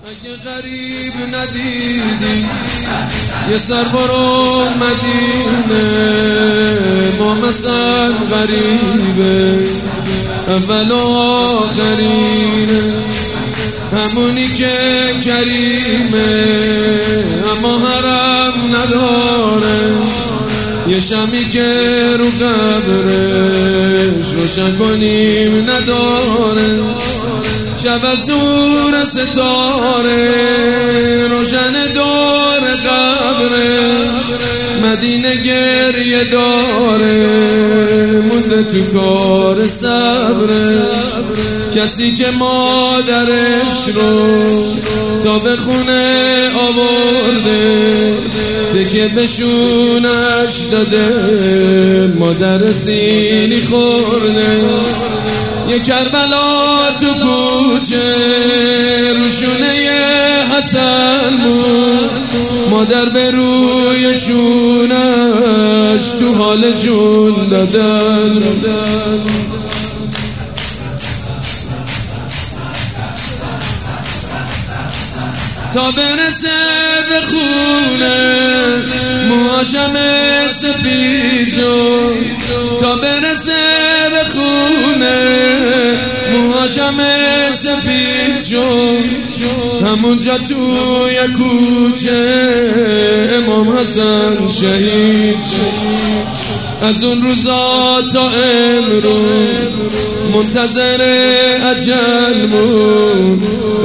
اگه غریب ندیدی یه سر برو مدینه، ما مثلا غریبه اول و آخرینه، همونی که کریمه اما حرم نداره، یه شمی که رو قبرش روشن کنیم نداره، شب از نور ستاره روشن دور قبرش، مدینه گریه داره مونده تو کار صبرش، کسی که مادرش رو تا به خونه آورده، تکه به شونش داده مادر سینی خورده، یه کربلا تو کوچه روشونه حسن بود، مادر به روی شونش تو حال جون دادن، تا برسه به خونه موهاشم سفید شد، تا برسه به خونه موهاشم سفید شد، همونجا توی کوچه امام حسن شهید شد، از اون روزا تا امروز منتظر اجل بود،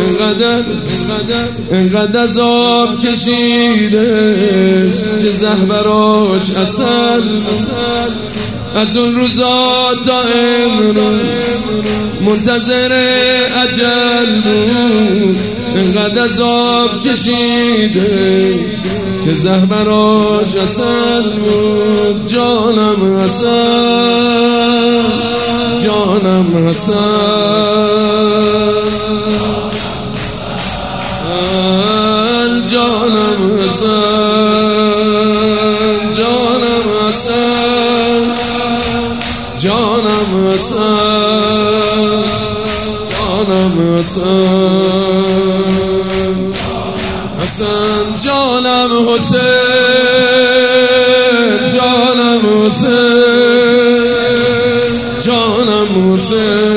انقدر عذاب کشیدش که زهر براش عسل، از اون روزا تا امروز منتظر اجل بود، انقدر عذاب کشیده که زهر براش عسل بود، جانم حسن جانم حسن جانم حسن جانم حسن جانم حسن جانم حسن حسن جانم حسین جانم حسین جانم حسین